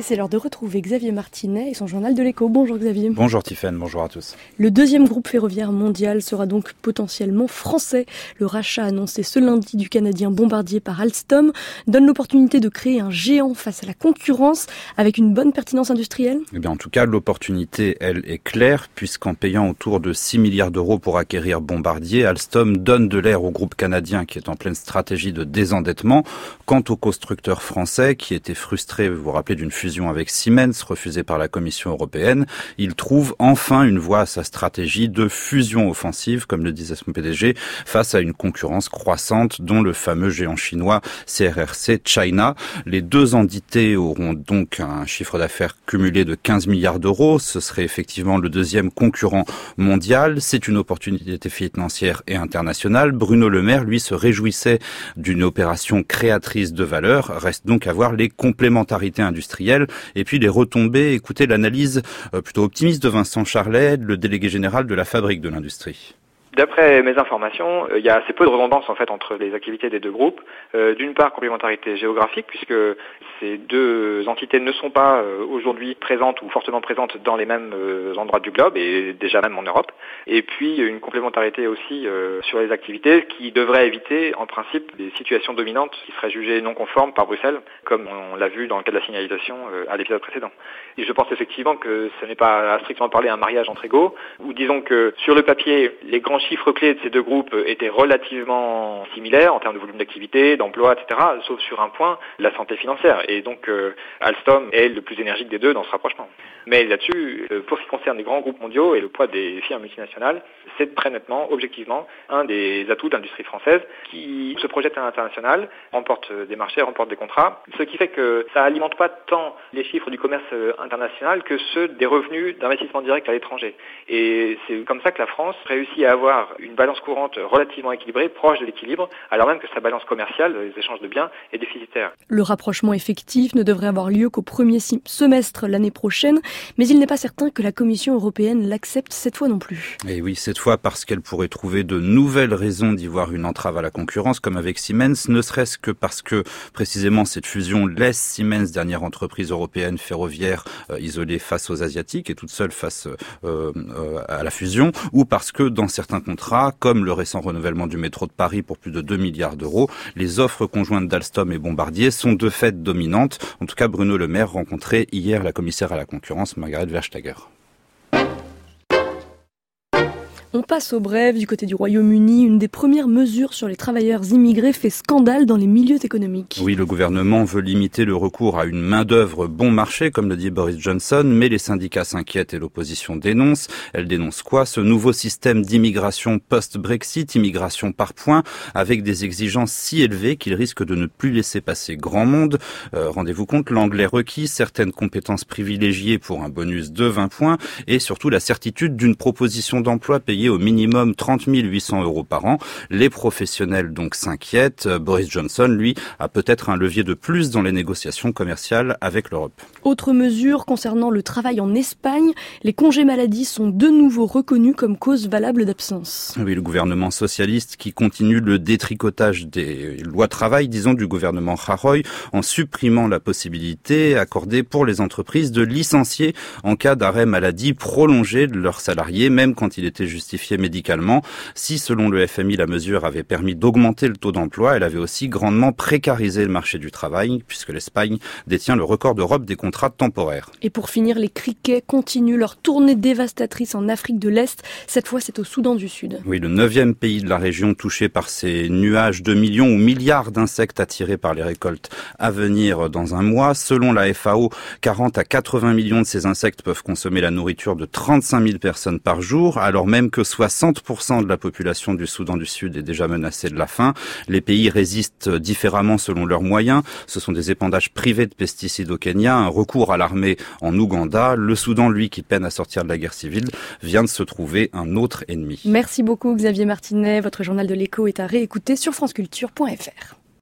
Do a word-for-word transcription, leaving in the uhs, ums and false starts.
Et c'est l'heure de retrouver Xavier Martinet et son journal de l'écho. Bonjour Xavier. Bonjour Tiffaine, bonjour à tous. Le deuxième groupe ferroviaire mondial sera donc potentiellement français. Le rachat annoncé ce lundi du Canadien Bombardier par Alstom donne l'opportunité de créer un géant face à la concurrence avec une bonne pertinence industrielle. Eh bien, en tout cas, l'opportunité, elle, est claire, puisqu'en payant autour de six milliards d'euros pour acquérir Bombardier, Alstom donne de l'air au groupe canadien qui est en pleine stratégie de désendettement. Quant au constructeur français qui était frustré, vous vous rappelez, d'une fusion avec Siemens, refusée par la Commission européenne, il trouve enfin une voie à sa stratégie de fusion offensive, comme le disait son P D G, face à une concurrence croissante, dont le fameux géant chinois C R R C China. Les deux entités auront donc un chiffre d'affaires cumulé de quinze milliards d'euros. Ce serait effectivement le deuxième concurrent mondial. C'est une opportunité financière et internationale. Bruno Le Maire, lui, se réjouissait d'une opération créatrice de valeur. Reste donc à voir les complémentarités industrielles et puis les retombées. Écoutez l'analyse plutôt optimiste de Vincent Charlet, le délégué général de la Fabrique de l'Industrie. D'après mes informations, il y a assez peu de redondance en fait entre les activités des deux groupes. Euh, d'une part, complémentarité géographique, puisque ces deux entités ne sont pas euh, aujourd'hui présentes ou fortement présentes dans les mêmes euh, endroits du globe et déjà même en Europe. Et puis une complémentarité aussi euh, sur les activités qui devrait éviter en principe des situations dominantes qui seraient jugées non conformes par Bruxelles, comme on l'a vu dans le cas de la signalisation euh, à l'épisode précédent. Et je pense effectivement que ce n'est pas à strictement parler un mariage entre égaux, ou disons que sur le papier, les grands chiffres clés de ces deux groupes étaient relativement similaires en termes de volume d'activité, d'emploi, et cetera, sauf sur un point, la santé financière. Et donc euh, Alstom est le plus énergique des deux dans ce rapprochement. Mais là-dessus, euh, pour ce qui concerne les grands groupes mondiaux et le poids des firmes multinationales, c'est très nettement, objectivement, un des atouts de l'industrie française qui se projette à l'international, remporte des marchés, remporte des contrats, ce qui fait que ça alimente pas tant les chiffres du commerce international que ceux des revenus d'investissement direct à l'étranger. Et c'est comme ça que la France réussit à avoir une balance courante relativement équilibrée, proche de l'équilibre, alors même que sa balance commerciale, les échanges de biens, est déficitaire. Le rapprochement effectif ne devrait avoir lieu qu'au premier semestre l'année prochaine, mais il n'est pas certain que la Commission européenne l'accepte cette fois non plus. Et oui, cette fois parce qu'elle pourrait trouver de nouvelles raisons d'y voir une entrave à la concurrence, comme avec Siemens, ne serait-ce que parce que précisément cette fusion laisse Siemens, dernière entreprise européenne ferroviaire, euh, isolée face aux Asiatiques et toute seule face euh, euh, à la fusion, ou parce que dans certains contrats, comme le récent renouvellement du métro de Paris pour plus de deux milliards d'euros, les offres conjointes d'Alstom et Bombardier sont de fait dominantes. En tout cas, Bruno Le Maire rencontrait hier la commissaire à la concurrence, Margrethe Vestager. On passe au bref. Du côté du Royaume-Uni, une des premières mesures sur les travailleurs immigrés fait scandale dans les milieux économiques. Oui, le gouvernement veut limiter le recours à une main-d'œuvre bon marché, comme le dit Boris Johnson, mais les syndicats s'inquiètent et l'opposition dénonce. Elle dénonce quoi? Ce nouveau système d'immigration post-Brexit, immigration par points, avec des exigences si élevées qu'il risque de ne plus laisser passer grand monde. Euh, rendez-vous compte, l'anglais requis, certaines compétences privilégiées pour un bonus de vingt points, et surtout la certitude d'une proposition d'emploi payée au minimum trente mille huit cents euros par an. Les professionnels donc s'inquiètent. Boris Johnson, lui, a peut-être un levier de plus dans les négociations commerciales avec l'Europe. Autre mesure concernant le travail en Espagne, les congés maladie sont de nouveau reconnus comme cause valable d'absence. Oui, le gouvernement socialiste qui continue le détricotage des lois travail, disons, du gouvernement Rajoy, en supprimant la possibilité accordée pour les entreprises de licencier en cas d'arrêt maladie prolongé de leurs salariés, même quand il était justifié médicalement. Si, selon le F M I, la mesure avait permis d'augmenter le taux d'emploi, elle avait aussi grandement précarisé le marché du travail, puisque l'Espagne détient le record d'Europe des contrats temporaires. Et pour finir, les criquets continuent leur tournée dévastatrice en Afrique de l'Est. Cette fois, c'est au Soudan du Sud. Oui, le neuvième pays de la région touché par ces nuages de millions ou milliards d'insectes attirés par les récoltes à venir dans un mois. Selon la F A O, quarante à quatre-vingts millions de ces insectes peuvent consommer la nourriture de trente-cinq mille personnes par jour, alors même que soixante pour cent de la population du Soudan du Sud est déjà menacée de la faim. Les pays résistent différemment selon leurs moyens. Ce sont des épandages privés de pesticides au Kenya, un recours à l'armée en Ouganda. Le Soudan, lui, qui peine à sortir de la guerre civile, vient de se trouver un autre ennemi. Merci beaucoup Xavier Martinet. Votre journal de l'écho est à réécouter sur franceculture point f r.